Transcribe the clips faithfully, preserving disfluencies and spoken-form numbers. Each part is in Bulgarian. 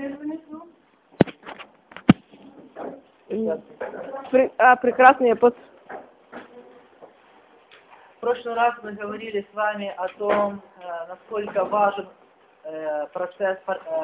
А, прекрасный път. В прошлый раз мы говорили с вами о том, насколько важен процесс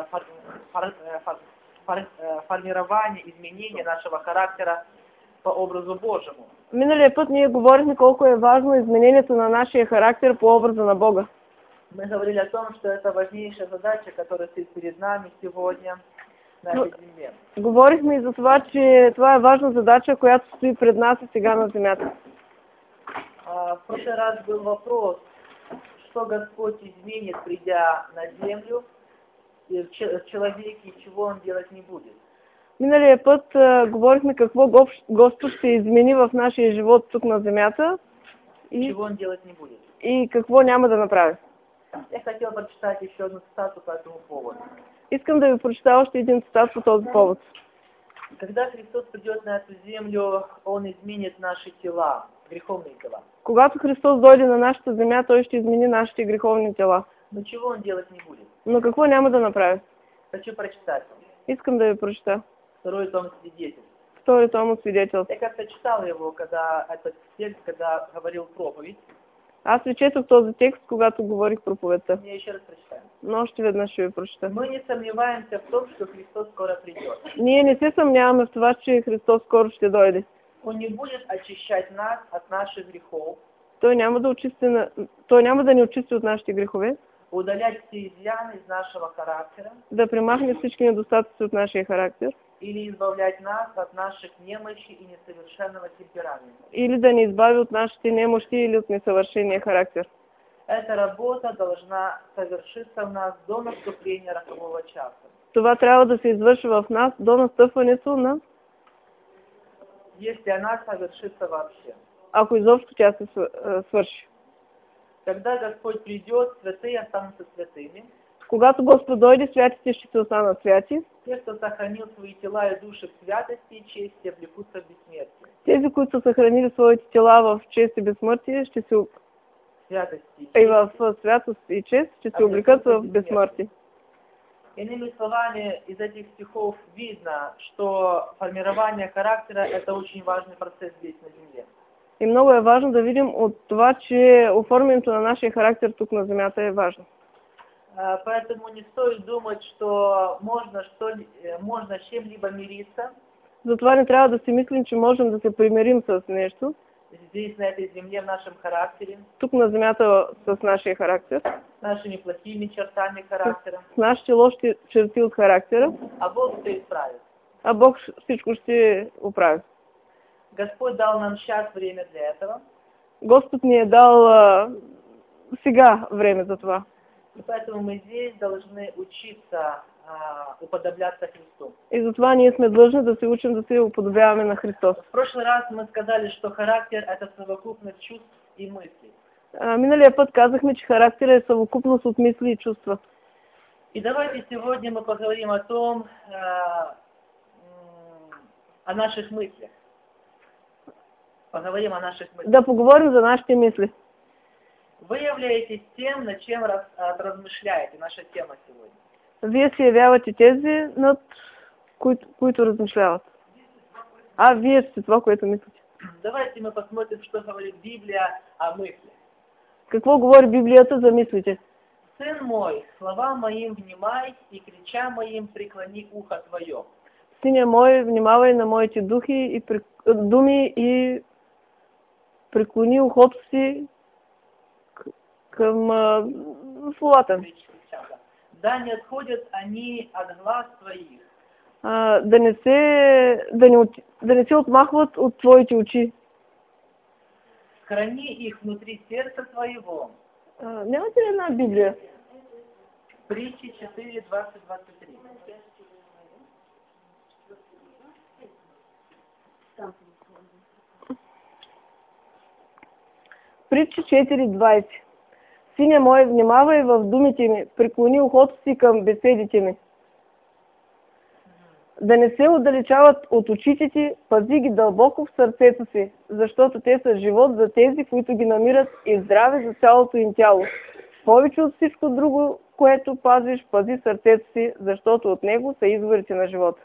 формирования, изменения нашего характера по образу Божьему. Миналия път ние говорихме колко е важно изменението на нашия характер по образа на Бога. Мы говорили о том, что это важнейшая задача, которая стоит перед нами сегодня на этой земле. Говорихме и за това, че това е важна задача, която стои пред нас и сега на земята. В прошлый раз был вопрос, что Господь изменит, придя на землю, в человеке, и чего Он делать не будет. Миналия път а, говорихме какво Господ ще измени в нашия живот тук на земята и чего Он делать не будет. И какво няма да направи. Я хотел прочитать еще одну цитату по этому поводу. Искам да ви прочита още един цитат по този повод. Когда Христос придет на эту землю, Он изменит наши тела, греховные тела. Когато Христос дойде на нашата земя, Той ще измени нашите греховни тела. Но чего Он делать не будет? Но какво няма да направи? Хочу прочитать. Искам да ви прочита. Второй том свидетель. Второй том от свидетелство. Я как-то читал его, когда этот текст, когда говорил проповедь. Аз ви четох този текст, когато говорих проповедта. Я еще раз прочитаю. Но още веднъж ще ви прочита. Мы не сомневаемся в том, что Христос скоро придет. Ние не се съмняваме в това, че Христос скоро ще дойде. Он не будет очищать нас от наших грехов. Той няма да очисти на... Той няма да ни очисти от нашите грехове. Удалять все изъяны из нашего характера. Да премахне всички недостатъци от нашия характер. Или избавлять нас от наших немощи и несовершенного темперамента. Или да ни избави от нашите немощи или от несъвършения характер. Эта работа должна совершиться в нас до наступления рокового часа. Това трябва да се извършва в нас до настъпването на... Если она совершится вообще. Ако изобщо тя се свърши. Когда Господь придет, святые останутся святыми. Когато Господ дойде, святите ще се останат святи. Те, кто сохранил свои тела и души в святости и чести, облекутся в бессмертие. Тези, които са съхранили своите тела в чест и безсмъртие, ще се... Святости и в святост и чест, ще се облекат в безсмъртие. Иными словами, из этих стихов видно, что формирование характера – это очень важный процесс здесь на земле. И много е важно да видим от това, че оформянето на нашия характер тук на земята е важно. Поэтому не стоит думать, что можно, что, можно с чем-либо мириться. Затова не трябва да си мислим, че можем да се примирим с нещо. Здесь, на этой земле, в нашем характере. Тук на земята с нашия характер. С нашими плохими чертами характера. С нашите лоши черти от характера. А Бог все исправит. А Бог всичко ще оправи. Господь дал нам сейчас время для этого. Господ ни е дал а, сега време за това. И поэтому мы здесь должны учиться а, уподобляться Христу. И затова ние сме длъжни да се учим да се уподобяваме на Христос. В прошлый раз мы сказали, что характер – это совокупность чувств и мыслей. А, миналия път казахме, че характер е съвокупност от мисли и чувства. И давайте сегодня мы поговорим о том, а, о наших мыслях. Поговорим о наших мыслях. Да поговорим за нашите мисли. Вы являетесь тем, над чем раз, размышляете, наша тема сегодня. Вие се явявате тези, над които, които размишляват. А вие сте това, което мислите. Давайте мы посмотрим, что говорит Библия о мыслях. Какво говори Библията за мислите? Сын мой, слова моим внимай и крича моим преклони ухо твое. Синя мой, внимавай на моите духи и при... думи и преклони ухото си към а, словата. Да не отходят они от глаз твоих. А, да, не се, да, не, да не се отмахват от твоите очи. Храни их внутри сердца твоего. А, нямате ли една Библия? Притчи четыре, двадцать, двадцать три. Притчи четири двайсет. Синя мой, внимавай в думите ми, преклони ухото си към беседите ми. Да не се отдалечават от очите ти, пази ги дълбоко в сърцето си, защото те са живот за тези, които ги намират, и здраве за цялото им тяло. Повече от всичко друго, което пазиш, пази сърцето си, защото от него са изворите на живота.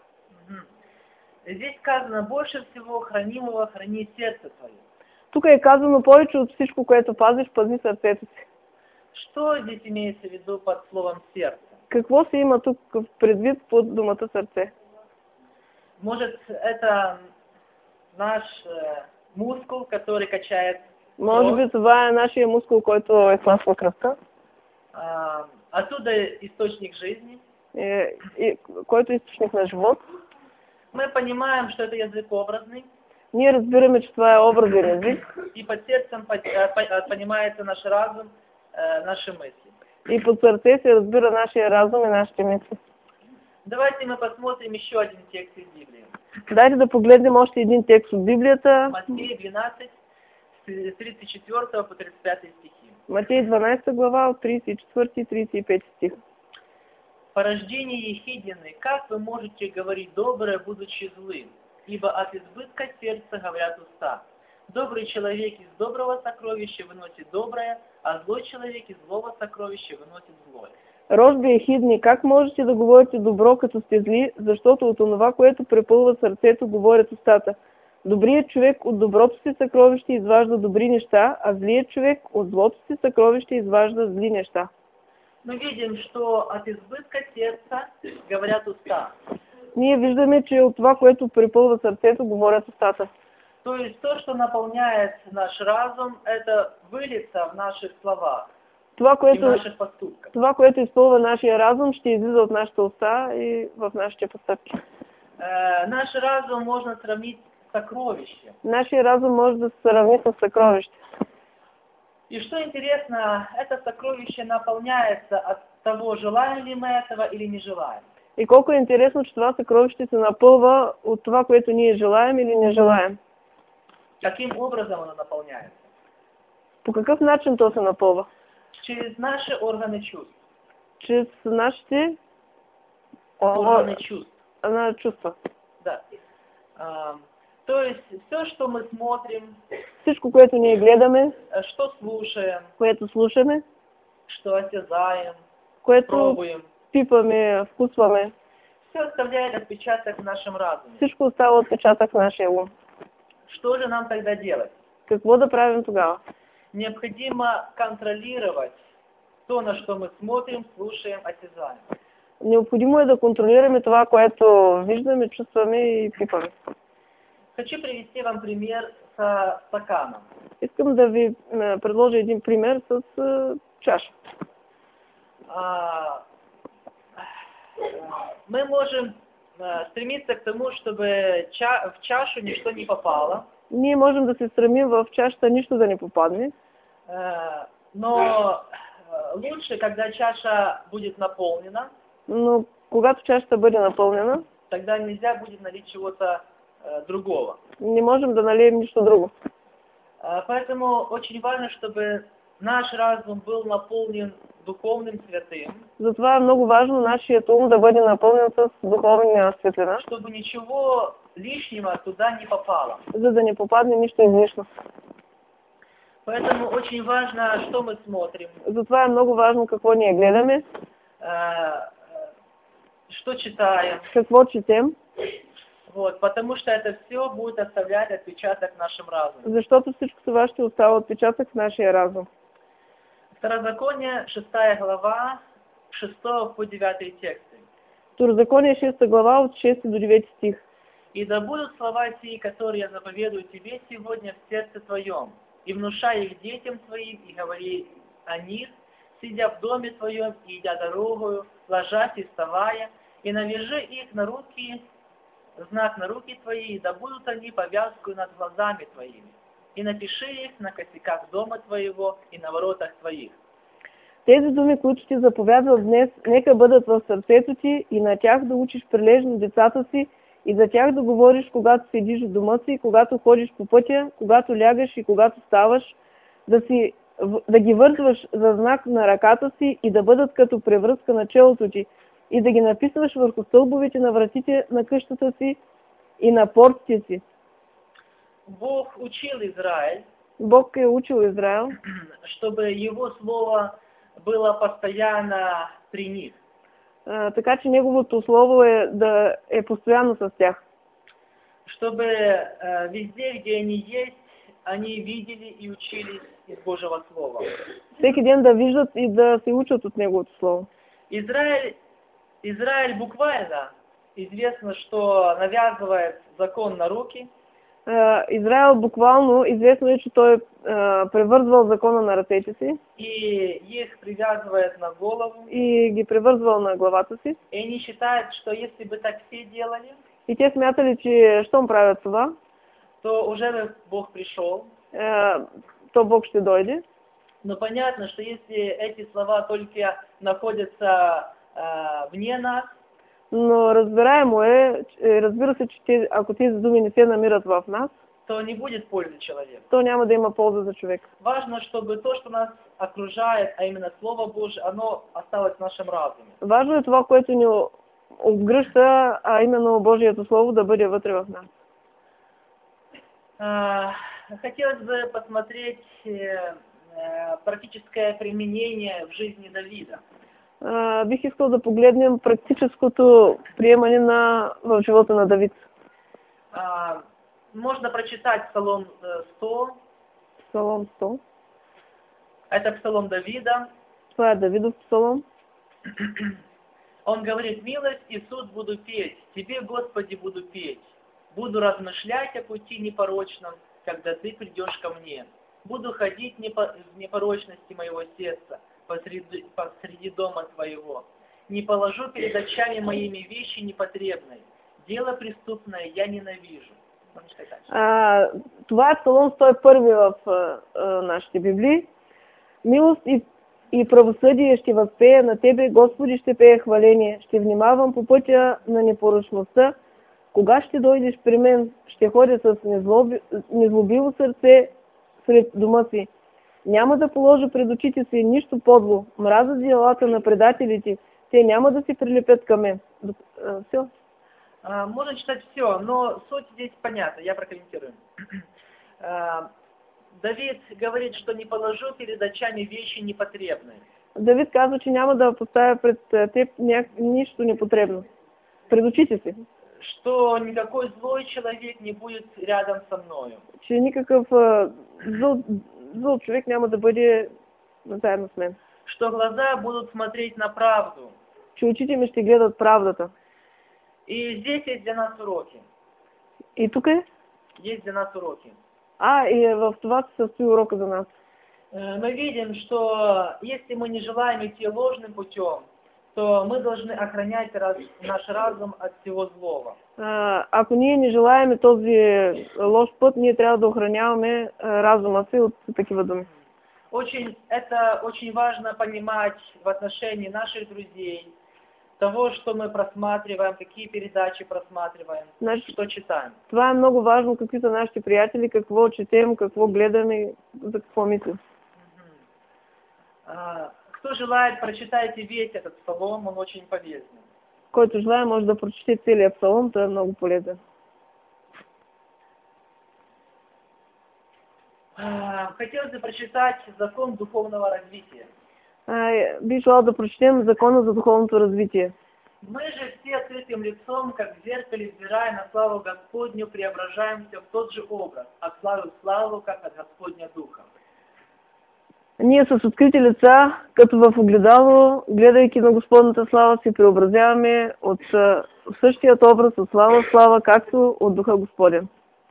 Здесь сказано, больше всего хранимого храни сердце твое. Тук е казано повече от всичко, което пазиш, пази сърцето си. Что здесь имеется в виду под словом сердце? Какво се има тук предвид под думата сърце? Может, это наш э, мускул, который качает Може кровь? би това е нашия мускул, който е тласва кръвта, А, оттуда источник жизни. е, е, който е източник на живот. Мы понимаем, что это язык образный, Ние разбираме, че това е образен език и под сердцем по- э, по- э, понимается наш разум, э, наши мысли. и под сърце се разбира нашия разум и нашите мисли. Давайте мы посмотрим еще один текст из Библии. Дайте да погледнем още един текст от Библията. Матфея двенадцать, с тридцать четвёртого по тридцать пятый стихи. Матей дванадесета глава от тридцать и четвърти и тридцать и пети стих. Порождение ехидины, как вы можете говорить доброе, будучи злым? Ибо от избытка сердца говорят уста. Добрый человек из доброго сокровища выносит доброе, а злой человек из злого сокровища выносит злое. Рожби ехидни, как можете да говорите добро, като сте зли, защото от онова, което препълва сърцето, говорят устата. Добрият човек от доброто си съкровище изважда добри неща, а злият човек от злото си съкровище изважда зли неща. Мы видим, что от избытка сердца говорят уста. Ние виждаме, че от това, което препълва сърцето, говорят устата. То есть то, что наполняет наш разум, это выльется в наших словах Това, и в което, наших поступках. това, което изпълва нашия разум, ще излиза от нашите уста и в нашите постъпки. Э, наш разум можно сравнить с сокровищем. Нашия разум може да се сравни с съкровище. И что интересно, это сокровище наполняется от того, желаем ли мы этого или не желаем. И колко е интересно, че това съкровище се напълва от това, което ние желаем или не желаем. Каким образом оно наполняется? По какъв начин то се напълва? Через наши органы чувств. Чрез нашите Органы чувств. на чувства. Да. А, то есть все, что мы смотрим, Всичко, което ние гледаме, э, что слушаем, което слушаме, что осязаем, което пробуем, пипаме, вкусваме, все оставляет отпечаток в нашем разуме. всичко остава отпечатък в нашия ум. Что же нам тогда делать? Какво да правим тогава? Необходимо контролировать то, на что мы смотрим, слушаем, осязаем. Необходимо е да контролираме това, което виждаме, чувстваме и пипаме. Хочу привести вам пример со стаканом. Искам да ви е, предложа един пример с е, чаша. А, мы можем а, стремиться к тому, чтобы ча- в чашу ничто не попало, Ние можем да се стремим в чашата нищо да не попадне, а, но а, лучше, когда чаша будет наполнена, но когато чашата бъде напълнена, тогда нельзя будет налить чего-то а, другого. не можем да налием нищо друго. А, поэтому очень важно, чтобы наш разум был наполнен духовным святым, Затова е много важно нашият ум да бъде напълнен с духовна светлина, чтобы ничего лишнего туда не попало. за да не попадне нищо излишно. Поэтому очень важно, что мы смотрим, Затова е много важно какво ние гледаме, а, что читаем, какво четем, вот, потому что это все будет оставлять отпечаток в нашем разуме. защото всичко това ще остава отпечатък в нашия разум. Второзаконие, шестая глава, шестого по девятый тексты. Второзаконие, шеста глава, от шести до девети стих. «И да будут слова сии, которые я заповедую тебе сегодня в сердце твоем, и внушай их детям твоим, и говори о них, сидя в доме твоем, и идя дорогою, ложась и вставая, и навяжи их на руки, знак на руки твои, и да будут они повязку над глазами твоими, и напиши их на косяках дома твоего и на воротах твоих». Тези думи, които ти заповядвам днес, нека бъдат в сърцето ти и на тях да учиш прилежно децата си и за тях да говориш, когато седиш в дома си, когато ходиш по пътя, когато лягаш и когато ставаш, да, си, да ги вързваш за знак на ръката си и да бъдат като превръзка на челото ти и да ги написваш върху стълбовете на вратите на къщата си и на портите си. Бог учил Израиль, Бог е учил Израил, чтобы его слово было постоянно при них. А, така че неговото слово е да е постоянно с тях. Чтобы э, везде, где они есть, они видели и учились из Божьего Слова. Всеки ден да виждат и да се учат от неговото слово. Израиль, Израиль буквально известно, что навязывает закон на руки. А, Израил буквално известно е, че той е превързвал закона на ръцете си. И их привязывает на голову. И ги превързвал на главата си. И они считают, что если бы так все делали, и те смятали, че щом правят това, то уже бы Бог пришел. Е, то Бог ще дойде. Но понятно, что если эти слова только находятся э, вне нас, но разбираемо е, разбира се, че те, ако тези думи не се намират в нас, то не будет пользы человеку. То няма да има полза за човек. Важно, чтобы то, что нас окружает, а именно Слово Божие, оно осталось в нашем разуме. Важно е това, което ни обгръща, а именно Божието Слово да бъде вътре в нас. А, хотелось бы посмотреть э, практическое применение в жизни Давида. А, бих искал да погледнем практическото приемане на, в живота на Давид. А, можно прочитать Псалом сто. Псалом сто. Это Псалом Давида. Това е Давидов псалом. Он говорит: милость и суд буду петь, Тебе, Господи, буду петь. Буду размышлять о пути непорочном, когда Ты придешь ко мне. Буду ходить в непорочности моего сердца посреди, посреди дома Твоего. Не положу перед очами моими вещи непотребные. Дело преступное я ненавижу. А, това е Псалом сто и първи в а, а, нашите Библии. Милост и, и правосъдие ще възпея на Тебе, Господи, ще пея хваление. Ще внимавам по пътя на непорочността. Кога ще дойдеш при мен, ще ходя с незлоби, незлобиво сърце сред дома си. Няма да положа пред очите си нищо подло. Мразя делата на предателите. Те няма да се прилепят към мен. Все. А, можно читать все, но суть здесь понятна, я прокомментирую. А, Давид говорит, что не положу перед очами вещи непотребные. Давид казва, че няма да поставя пред теб ня... нищо непотребно. Пред очите си. Что никакой злой человек не будет рядом со мною. Че никакъв а, зъл, зъл човек няма да бъде заедно с мен. Что глаза будут смотреть на правду. Че очите ми ще гледат правдата. И здесь есть для нас уроки. И тук е? Есть для нас уроки. А, и в това се състои урока за нас. Мы видим, что если мы не желаем идти ложным путем, то мы должны охранять раз, наш разум от всего злого. А, ако ние не желаем този лош път, ние трябва да охраняваме разума си от такива думи. Очень, это очень важно понимать в отношении наших друзей, того, что мы просматриваем, какие передачи просматриваем, Значи, что читаем. Това е много важно, какви са нашите приятели, какво четем, какво гледаме, за какво мислим. А, кто желает, прочитайте весь этот псалом, он очень полезный. Който желая, може да прочете целият псалом, той е много полезен. А, хотелось бы прочитать закон духовного развития. А, би желал да прочетем закона за духовното развитие. Мы же все открытым лицом, как в зеркале, взирая на славу Господню, преображаемся в тот же образ, от славы в славу, как от Господня Духа. Ние с открити лица, като в огледало, гледайки на Господната слава, се преобразяваме от същият образ, от слава в слава, както от Духа Господен.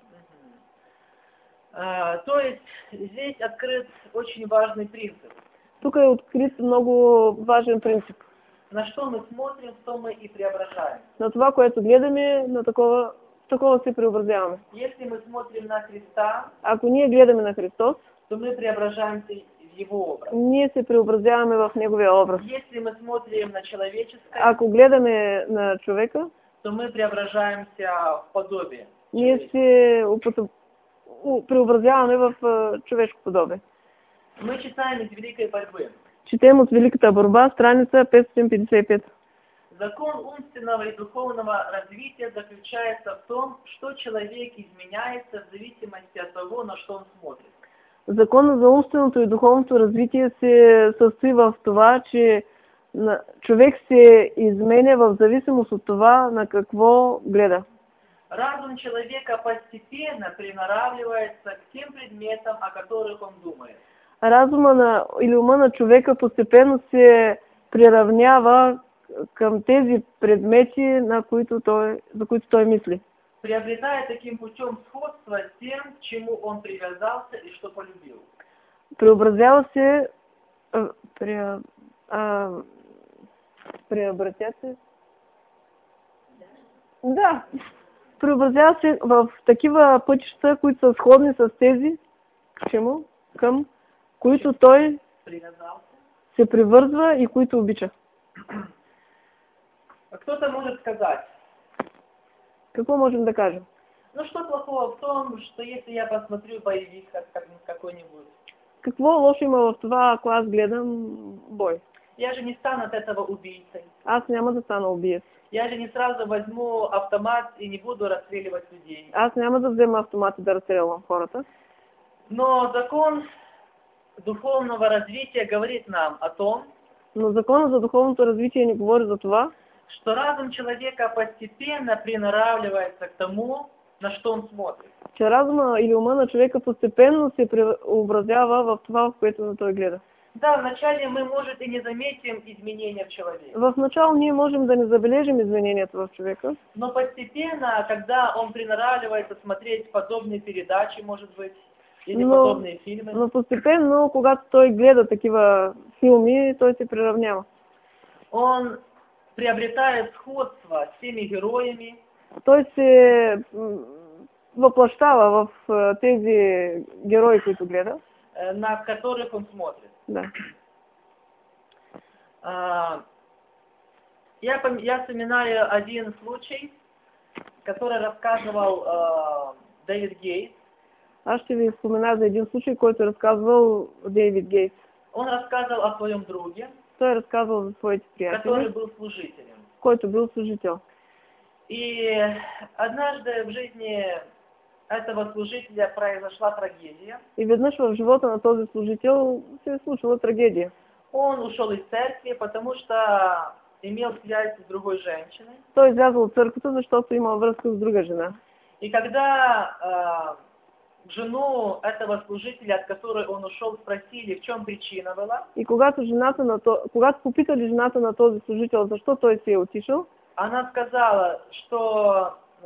А, то есть здесь открыт очень важный принцип. Тук е открит много важен принцип. На что мы смотрим, то мы и преображаем. На това, което гледаме, на такова, такова се преобразяваме. Если мы смотрим на Христа, ако ние гледаме на Христос, то мы преображаемся в Его образ. Ние се преобразяваме в Неговия образ. Если мы смотрим на человеческое, ако гледаме на човека, то мы преображаемся в подобие. Ние се упото... преобразяваме в човешко подобие. Мы читаем из Великой борьбы. Четем от Великата борба, страница петстотин петдесет и пет. Закон умственного и духовного развития заключается в том, что человек изменяется в зависимости от того, на что он смотрит. Законът за умственото и духовното развитие се състои в това, че На- Човек се изменя в зависимост от това на какво гледа. Разум человека постепенно приноравливается к тем предметам, о которых он думает. Разума на, или ума на човека постепенно се приравнява към тези предмети, на които той, за които той мисли. Приобретая таким путем сходство с тем, к чему он привязался и что полюбил. Преобразява се, а, пре, а, преобразя се, да, преобразява се в такива пътища, които са сходни с тези, к чему, към които той Привязался. се привързва и които обича. Кто-то может сказать, Какво можем да кажем? ну что плохого в том, что если я посмотрю боевик как, как, какой-нибудь, Какво лошо има в това, ако аз гледам бой? я же не стану от этого убийцей. Аз няма да стана убиец. Я же не сразу возьму автомат и не буду расстреливать людей. Аз няма да взема автомат и да разстрелвам хората. Но закон духовного развития говорит нам о том, Но законът за духовното развитие ни говори за това, что разум человека постепенно приноравливается к тому, на что он смотрит. че разума или ума на човека постепенно се преобразява в това, в което на той гледа. Да, вначале мы, может, и не заметим изменения в человеке. В начало ние можем да не забележим измененията в човека, Но постепенно, когда он приноравливается смотреть подобные передачи, может быть, или Но- подобные фильмы, но постепенно, когато той гледа такива филми, той се приравнява. он приобретает сходство с теми героями, Той се м, въплащава в а, тези герои, които гледа. э, на которых он смотрит. Да. А, Я, пом- я вспоминаю один случай, который рассказывал э, Дэвид Гейтс. Аз ще ви спомена за един случай, който е разказвал Дейвид Гейтс. Он рассказывал о своем друге, Той е разказвал за своите который приятели, был служителем. който бил служител. И однажды в жизни этого служителя произошла трагедия. И веднъж в живота на този служител се е случила трагедия. Он ушел из церкви, потому что имел связь с другой женщиной. Той излязъл от църквата, защото имал връзка с друга жена. И когда э, жену этого служителя, от которой он ушел, спросили, в чем причина была, И когато, жената на то... когато попитали жената на този служител, защо той се е отишъл, она сказала, что э,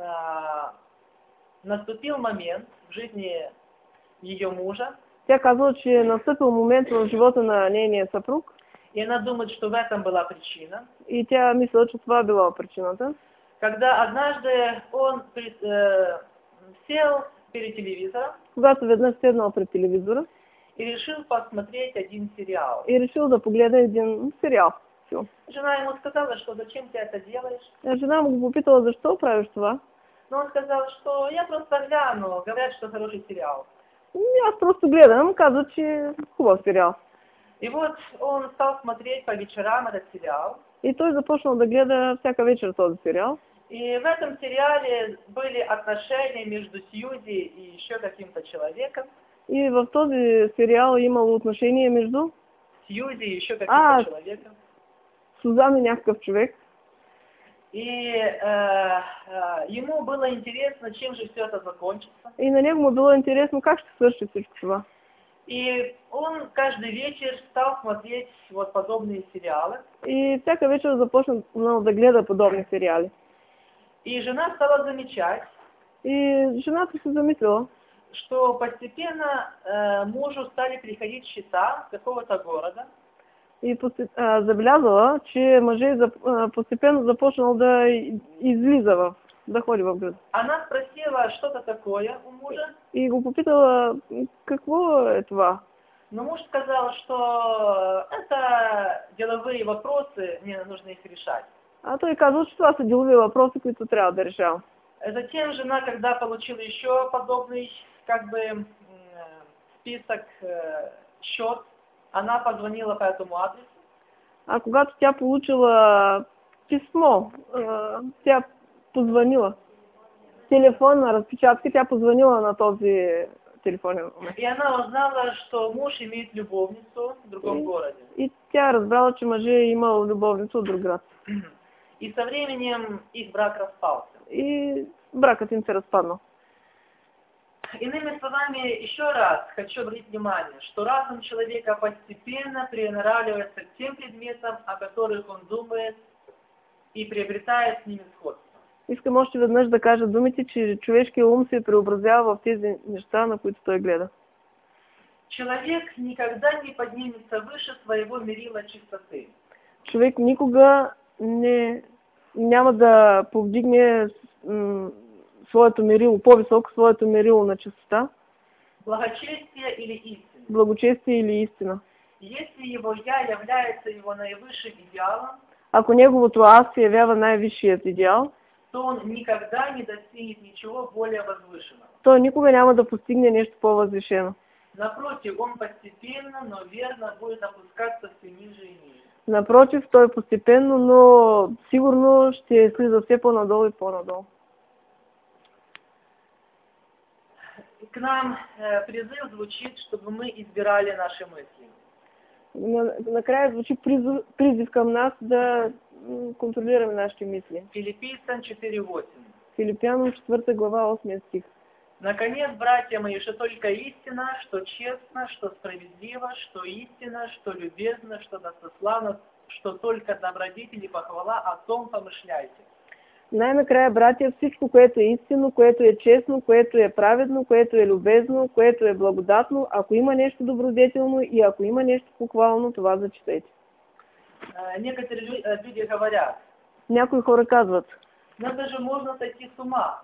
наступил момент в жизни ее мужа, тя казала, че е настъпил момент в живота на нейния съпруг и она думает, что в этом была причина, и тя мисля, че това била причината. когда однажды он при- э, сел перед телевизором Когато веднъж седнал пред телевизора и решил посмотреть один сериал. и решил да погледа един сериал. Филм. Жена ему сказала, что зачем ты это делаешь? А жена му го попитала, защо правиш това? Но он сказал, что я просто гляну, говорят, что хороший сериал. И аз просто гледам, каза, че е хубав сериал. И вот он стал смотреть по вечерам этот сериал. И той започнал да гледа всяка вечер този сериал. И в этом сериале были отношения между Сьюзи и еще каким-то человеком. И в този сериал имало отношение между Сьюзи и еще каким-то А. человеком. Сузан и някакъв човек. И э, э, ему было интересно, чем же все это закончится. И на него му било интересно как ще свърши всичко това. И он каждый вечер стал смотреть вот подобные сериалы. И всяка вечер започнал да гледа подобни сериали. И жена стала замечать, И жената се замислила, что постепенно э, мужу стали приходить счета с какого-то города. и посте- а, забелязала, че мъжът зап- а, постепенно започнал да и- излиза в, да ходи в град. Она спросила что-то такое у мужа, И го попитала, какво е това? но муж сказал, что это деловые вопросы, мне нужно их решать. А той казал, че това са делови въпроси, които трябва да решавам. Затем жена, когда получила еще подобный как бы м, список, э, счет, она позвонила по этому адресу. А когато тя получила писмо, а, тя позвонила. Телефонна разпечатка, тя позвонила на този телефонен момент. И она узнала, что муж имеет любовницу в другом И, городе. и тя разбрала, че мъжът е имал любовница от друг град. И со временем их брак распался. И бракът им се разпаднал. Иными словами, еще раз хочу обратить внимание, что разум человека постепенно приноравливается к тем предметам, о которых он думает, и приобретает с ними сходство. Искам още веднъж да кажа думите, че човешкият ум се преобразява в тези неща, на които той гледа. Человек никогда не поднимется выше своего мерила чистоты. Човек никога не, няма да повдигне м, своето мерило, по-високо своето мерило на чистота, Благочестие или истина. благочестие или истина. Если его «я» является его наивысшим идеалом, Ако неговото аз се явява най-висшият идеал, то он никогда не достигнет ничего более возвышенного. той никога няма да постигне нещо по-възвишено. Напротив, он постепенно, но верно будет опускаться все ниже и ниже. Напротив, той постепенно, но сигурно ще слиза все по-надолу и по-надолу. К нам э, призыв звучит, чтобы мы избирали наши мысли. На- Накрая звучи призыв, призив към нас да м, контролираме нашите мисли. Филиппийцам четыре восемь. Филипянам четвърта глава, осми стих. Наконец, братья мои, что только истина, что честно, что справедливо, что истина, что любезно, что достославно, что только добродетель и похвала, о том помышляйте. Най-накрая, братя, всичко, което е истинно, което е честно, което е праведно, което е любезно, което е благодатно, ако има нещо добродетелно и ако има нещо похвално, това зачитайте. Э, Некоторые лю- э, люди говорят, Някои хора казват, ну это же можно сойти с ума,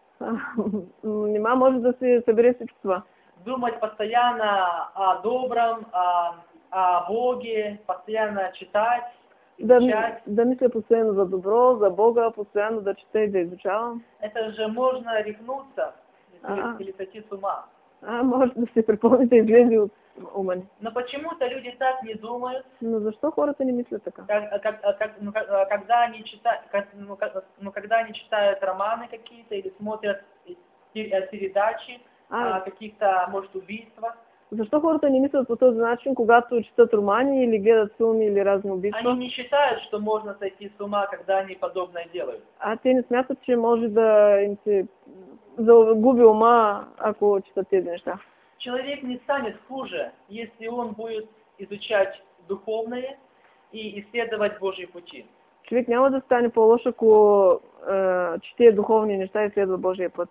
нема може да се събере всичко това. думать постоянно о добром, о, о Боге, постоянно читать, Да, изучать. да мисля постоянно за добро, за Бога, постоянно да чета и да изучавам. Это же можно рехнуться А. или, или сойти с ума. А, може да се припълни да излезе от ума ни. Но почему-то люди так не думают, Но защо хората не мислят така? как, как, как, ну, как- а, когда они читают, как, ну, как- ну, когда они читают романы какие-то или смотрят пер- передачи А, о каких-то, может, убийствах, защо хората не мислят по този начин, когато четат романи или гледат филми или разни они убийства? не считают, что можно сойти с ума, когда они подобное делают. А те не смятат, че може да им се загуби ума, ако четат тези неща. Человек не станет хуже, если он будет изучать духовное и исследовать Божьи пути. Човек няма да стане по-лош, ако е, чете духовни неща и следва Божия път.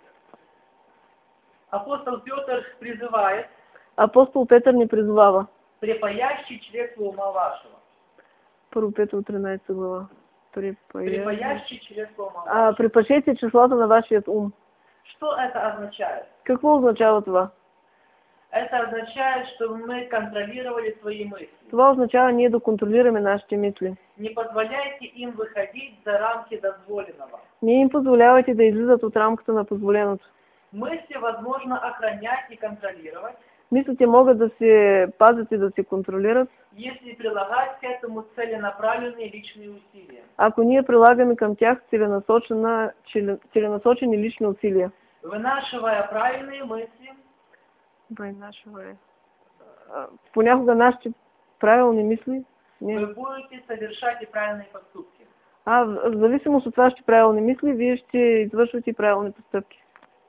Апостол Петр призывает: Апостол Петър ни призовава. припаящий чресла ума вашего. Първо Петро тринадесета глава. Припая... Припаящий чресла ума А, вашего. припашете числата на вашият ум. Что это означает? Какво означава това? Это означает, чтобы мы контролировали свои мысли. Това означава ние да контролираме нашите мисли. Не позволяйте им выходить за рамки дозволенного. Не им позволявайте да излизат от рамката на позволеното. Мысли возможно охранять и контролировать, Мислите могат да се пазят и да се контролират, если прилагать к этому целенаправленные личные усилия. ако ние прилагаме към тях целенасочена, челе- целенасочени лични усилия. Вынашивая правильные мысли, Войнашеве. А, Понякога нашите правилни мисли, не. вы будете совершать и правильные поступки. А в в зависимост от вашите правилни мисли, вие ще извършвате и правилни постъпки.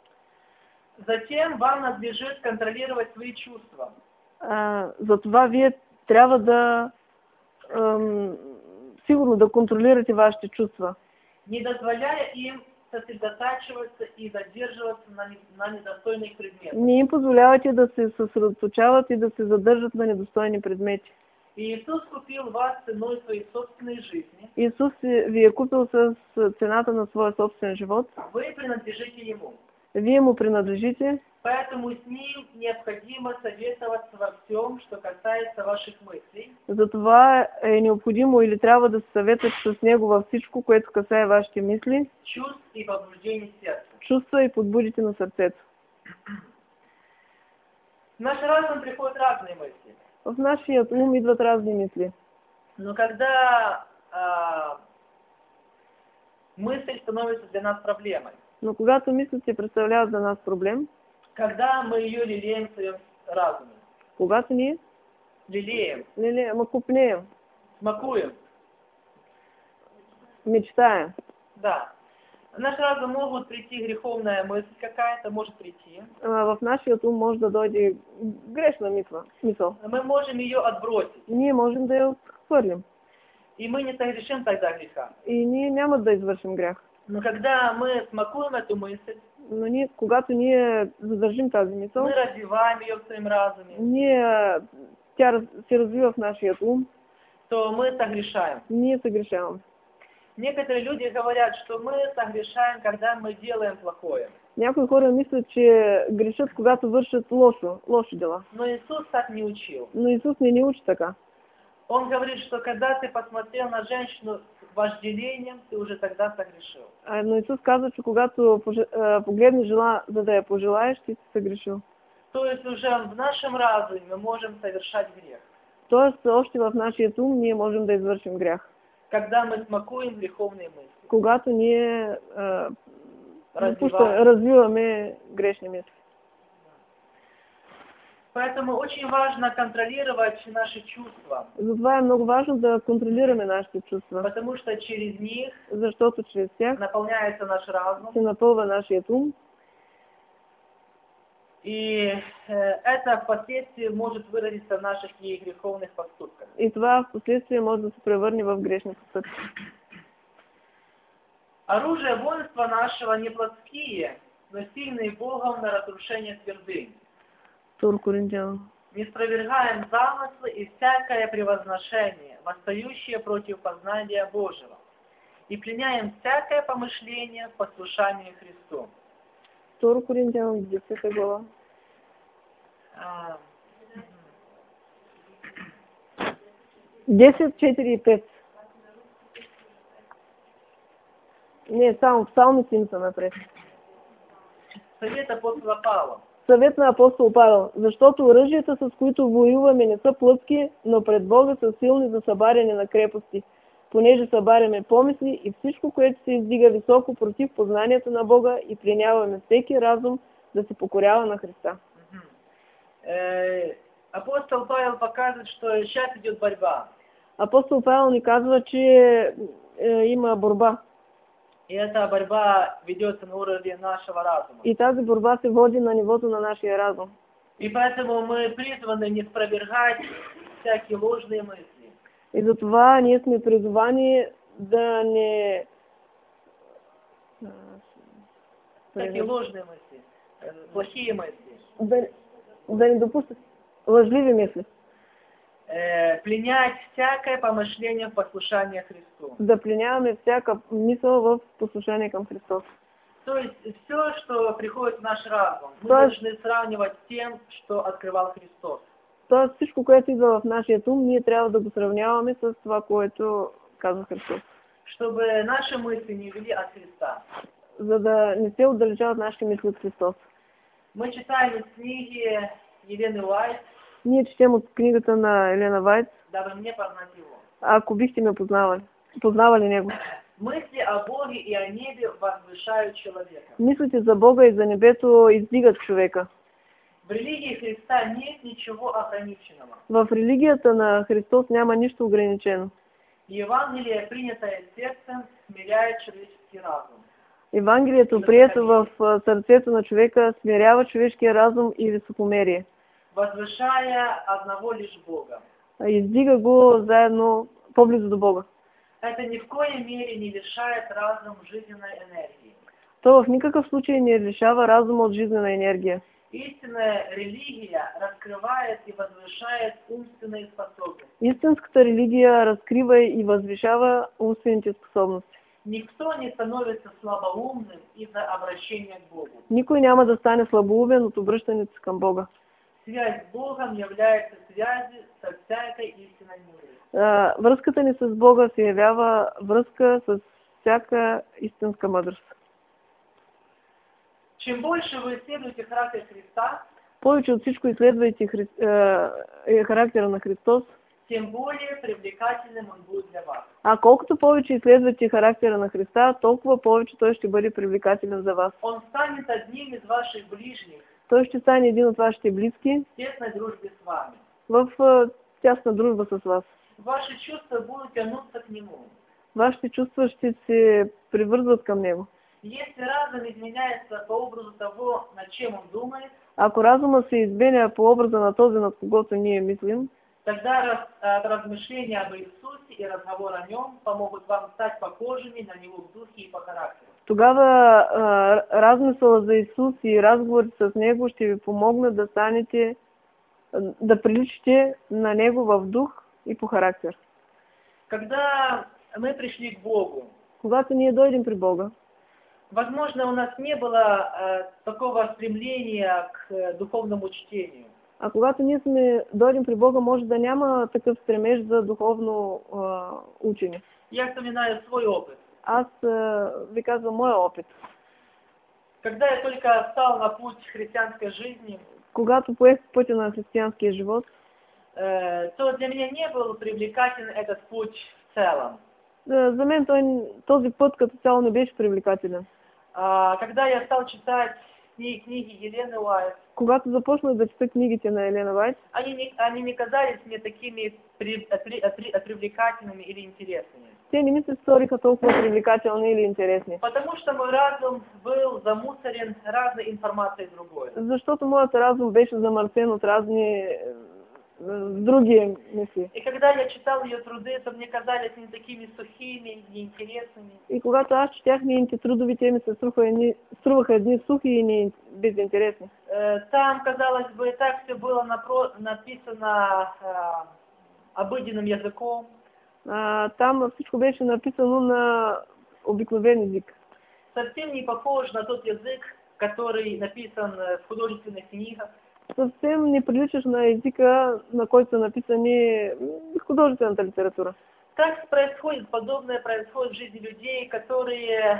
Затем вам надлежит контролировать свои чувства. А, затова вие трябва да ам, сигурно да контролирате вашите чувства. Не дозволяя им сосредотачиваться и задерживаться на, не- на недостойных предметах. Не им позволявате да се съсредоточават и да се задържат на недостойни предмети. И Иисус купил вас ценой своей собственной жизни. Исус ви е купил с цената на своя собствен живот. Вы принадлежите Ему. Вие му принадлежите, Поэтому с Ним необходимо советоваться во всем, что касается ваших мыслей, затова е необходимо или трябва да се съветвате с него във всичко, което касае вашите мисли, чувств и побуждений сердца. чувства и подбудите на сърцето. В наш разум приходят разные мысли. В нашия ум идват разни мисли. Но когда а, мысль становится для нас проблемой, Но когато мислите представляват за нас проблем, Когда мы ее лелеем в своем разуме. Когато ние Лелеем, лелеем, ама купнеем, смакуем. мечтаем, Да. В наш разум могут прийти греховная мысль какая-то, может прийти. а, в нашия ум може да дойде грешна мисъл. мисъл. Мы можем ее отбросить. Ние можем да я отхвърлим. И мы не согрешим тогда греха. И ние няма да извършим грях. Но когда мы смакуем эту мысль, Но ние, когато ние задържим тази мисъл, мы развиваем ее в своем разуме, ние, тя раз- се развива в нашия ум, то мы согрешаем. ние се грешаваме. Некоторые люди говорят, что мы согрешаем, когда мы делаем плохое. Някои хора мислят, че грешат, когато вършат лошо, лоши дела. Но Иисус так не учил. Но Исус не ни учи така. Он говорит, что когда ты посмотрел на женщину с вожделением, ты уже тогда согрешил. А, Но Исус казва, че когато поже- а, погледнеш жена, за да я пожелаеш, ти си съгрешил. То есть уже в нашем разуме мы можем совершать грех. Тоест, още в нашия ум ние можем да извършим грях. Когда мы смакуем греховные мысли. Когато ние а, Развиваме. допуска- развиваме грешни мисли. Поэтому очень важно контролировать наши чувства, Затова е много важно да контролираме нашите чувства, потому что через них защото чрез тях наполняется наш разум. се напълва нашият ум И э, это впоследствии может выразиться в наших и греховных поступках. и това в последствие може да се превърне в грешни постъпки. Оружие воинства нашего не плотские, но сильные Богом на разрушение твердынь. Второ Коринтян. Не спровергаем замыслы и всякое превозношение, восстающее против познания Божьего, и пленяем всякое помышление в послушании Христу. Второ Коринтян, десета глава. А, десет, четири и пет. Не, само псалмите им са напред. Совет апостола Павла. Съвет на апостол Павел. Защото оръжията, с които воюваме, не са плътски, но пред Бога са силни за събаряне на крепости, понеже събаряме помисли и всичко, което се издига високо против познанието на Бога и пленяваме всеки разум да се покорява на Христа. Мгм. Э, Апостол Павел показывает, что сейчас идет борьба. Апостол Павел ни казва, че е, има борба. И эта борьба ведется на уровне нашего разума. И тази борба се води на нивото на нашия разум. И поэтому мы призваны не спровергать всякие ложные мысли. И затова ние сме призовани да не... Всякие ложные мысли, э, плохие мысли. Да, да не допускат лъжливи мисли. Э, пленять всякое помышление в послушание Христу. Да пленяваме всяка мисъл в послушание към Христос. То есть все, что приходит в наш разум, мы То есть- должны сравнивать с тем, что открывал Христос. Тоест всичко, което идва в нашия ум, ние трябва да го сравняваме с това, което казва Христос. Чтобы наши мысли не вели от Христа. За да не се отдалечават нашите мисли от Христос. Мы читаем из книги Елены Уайт, Ние четем от книгата на Елена Вайт, дабы мне познать его. ако бихте ме познавали. Познавали него. Мысли о Боге и о небе возвышают человека. Мислите за Бога и за небето издигат човека. В религии Христа нет ничего ограниченного. В религията на Христос няма нищо ограничено. Евангелие, принятое сердцем, смиряет человеческий разум. Евангелието, прието в а, сърцето на човека, смирява човешкия разум и високомерие. Возвышая одного лишь Бога. А издига го заедно по-близо до Бога. Это ни в коей мере не лишает разум жизненной энергии. То в никакъв случай не лишава разума от жизнена енергия. Истинная религия раскрывает и возвышает умственные способности. Истинската религия разкрива и възвишава умствените способности. Никто не становится слабоумным из-за обращения к Богу. Никой няма да стане слабоумен от обръщането си към Бога. Связь с Богом является связью со всякой истинной мудростью. А, връзката ни с Бога се явява връзка с всяка истинска мъдрост. Чем больше вы исследуете характер Христа, Повече от всичко изследвайте Хри... е, характера на Христос, тем более привлекательным он будет для вас. а колкото повече изследвате характера на Христа, толкова повече той ще бъде привлекателен за вас. Он станет одним из ваших ближних, Той ще стане един от вашите близки в тесной дружбе с вами. в а, тясна дружба с вас. Ваши чувства будут тянуться к нему. Вашите чувства ще се привързват към него. Если разум изменяется по образу того, над чем он думает, Ако разума се изменя по образа на този, над когото ние мислим, тогда раз, а, размышления об Иисусе и разговор о нем помогут вам стать похожими на него в духе и по характеру. тогава а, размисъла за Исус и разговори с него ще ви помогнат да станете, да приличите на него в дух и по характер. Когда мы пришли к Богу, Когато ние дойдем при Бога, возможно, у нас не было э, такого стремления к э, духовному чтению. а когато ние сме дойдем при Бога, може да няма такъв стремеж за духовно а, учене. Я вспоминаю свой опыт. Аз а, ви казвам моя опит. Когда я только стал на путь христианской жизни, Когато поех пътя на християнския живот, э, то для меня не был привлекателен этот путь в целом. а, за мен той, този път като цяло не беше привлекателен. А, когда я стал читать кни- книги Елены Уайт, Когато започнах да чета книгите на Елена Вайт, они не, они не казались мне такими при- при- при- привлекательными или интересными. те не ми се сториха толкова привлекателни или интересни. Потому что мой разум был замусорен разной информацией другой. Защото моят разум беше замърсен от разни е, други мисли. И когда я читал ее труды, то мне казались они такими сухими, неинтересными. И когато аз четях нейните трудови, те ми се струваха едни, струваха едни сухи и не безинтересни. Э, Там, казалось бы, и так все было напро- написано э, обыденным языком. А, там всичко беше написано на обикновен език. Совсем не похож на тот язык, который написан э, в художественных книгах. Съвсем не приличаш на езика, на който са написани м, художествената литература. Так происходит, подобное происходит в жизни людей, которые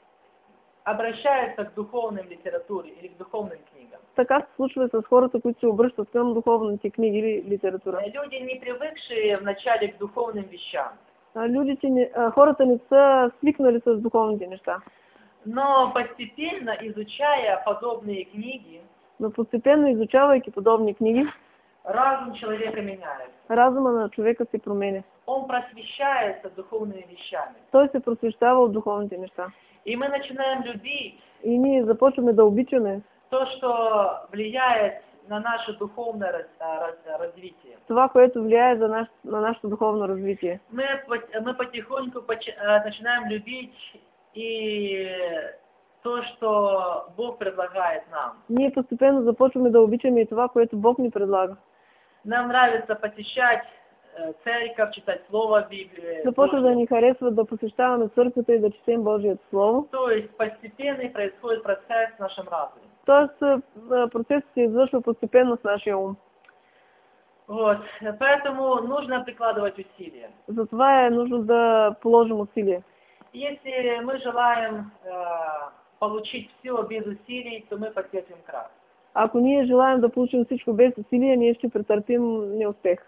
обращаются к духовной литературе или к духовным книгам. Така се случва с хората, които се обръщат към духовните книги или литература. Люди, не привыкшие вначале к духовным вещам, А, людите не, а, хората не са свикнали с духовните неща. но постепенно изучая подобные книги, Но постепенно, изучавайки подобни книги, разум человека меняется. разума на човека се променя. Он просвещается духовными вещами. Той се просвещава от духовните неща. И мы начинаем любить И ние започваме да обичаме то, что влияет на наше духовное раз- а, раз- развитие. това, което влияе за наш, на нашето духовно развитие. Мы, по- мы потихоньку поч- а, начинаем любить и то, что Бог предлагает нам. Ние постепенно започваме да обичаме и това, което Бог ни предлага. Нам нравится посещать э, церковь, читать Слово Библии. Започва да Божие. ни харесва да посещаваме църквата и да четем Божието Слово. То есть постепенно происходит процесс в нашем разуме. Тоест а, процесът се извършва постепенно с нашия ум. Вот. Поэтому нужно прикладывать усилия. Затова е нужно да положим усилие. Если мы желаем э, получить все без усилий, то мы потерпим крах. Ако ние желаем да получим всичко без усилие, ние ще претърпим неуспех.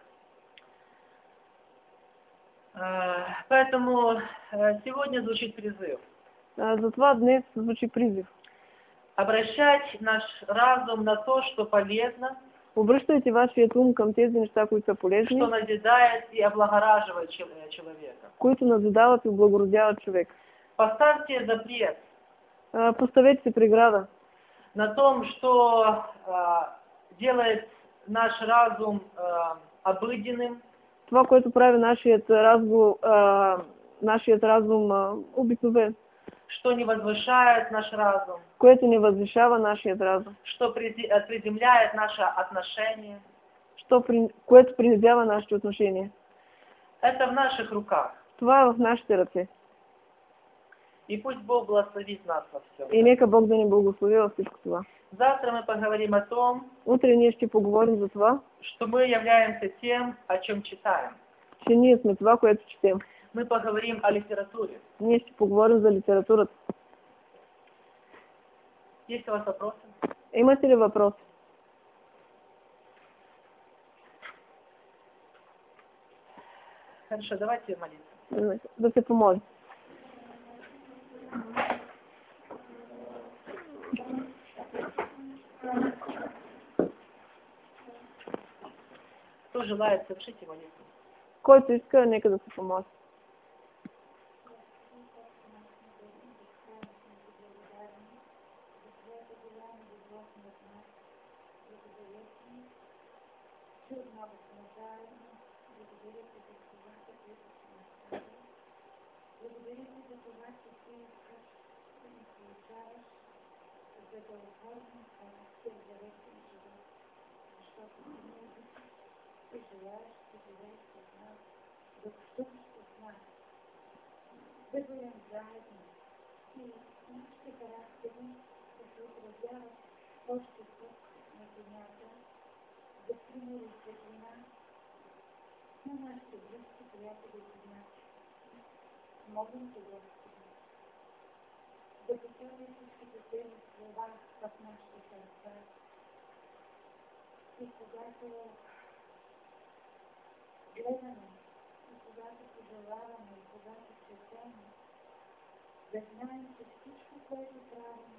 Э, Поэтому э, сегодня звучит призыв А, затова днес звучи призив. обращать наш разум на то, что полезно, Обръщайте вашият ум към тези неща, които са полезни, что назидает и облагораживает чел- э, человека. които назидават и облагородяват човек. Поставьте запрет А, поставете си преграда на том, что э, делает наш разум э, обыденным, това, което прави нашият разум, а, нашият разум а, обикновен, что не возвышает наш разум, което не възвишава нашият разум, что призи- э, приземляет наше отношение. що при, което принизява нашите отношения. Это в наших руках. Това е в нашите ръце. И пусть Бог благословит нас во всем. И нека Бог да ни благослови във всичко това. Завтра мы поговорим о том, Утре ние ще поговорим за това, что мы являемся тем, о чем читаем. че ние сме това, което четем. Мы поговорим о литературе. Ние ще поговорим за литературата. Есть у вас вопросы? Имате ли въпроси? Хорошо, давайте молиться. Да се помолим. Кто желает, совершите молитву. Който иска, нека да се помоли. Благодаря ти за това, че ти искаш да ни получаваш, за да оформим характер за вечен живот. Защото ти не обичаш, ти желаеш да живееш с нас, да общуваш с нас, да бъдем заедно и нашите характери да се отразяват още тук на земята, да примери светлина на нашите близки приятели и познати. Молим те, Господи, да постави всичките тези слова в нашите сърца. И когато гледаме, и когато пожелаваме, и когато четем, да знаем, че всичко, което правим,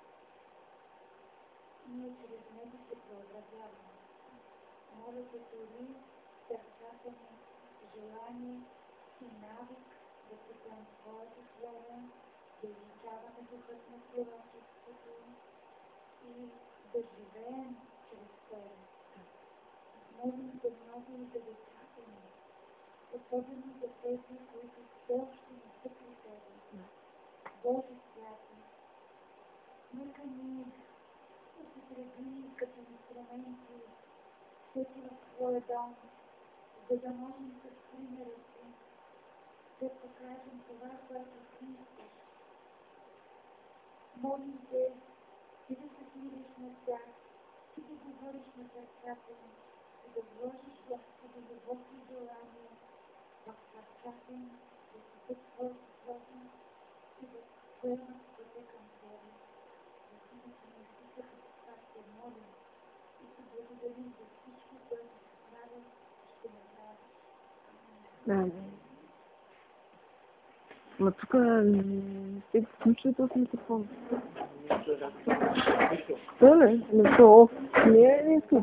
ние чрез него се преобразяваме. Моля да твори сърцата ни желание и навик да четем Твоето Слово, да изучаваме духът на пророчеството и да живеем чрез Тебе. Молим те много и за децата ни, особено за тези, които все още не са при Тебе. Боже святи, нека ни употреби като инструменти всеки в Твоя дом, за да можем с примера си да покажем това, което ти искаш. Молим те, ти да се смириш на тях, ти да говориш на сърцата им, и да вложиш Господи любов и желание в сърцата им, да си Твоето Слово и да поемат пътя към Тебе. Господи, че не си се това ще молим и ти благодарим за всичко, което се прави и ще направиш. Амин. Ма тук се включва този микрофон. Що не? Не, то не е изключено.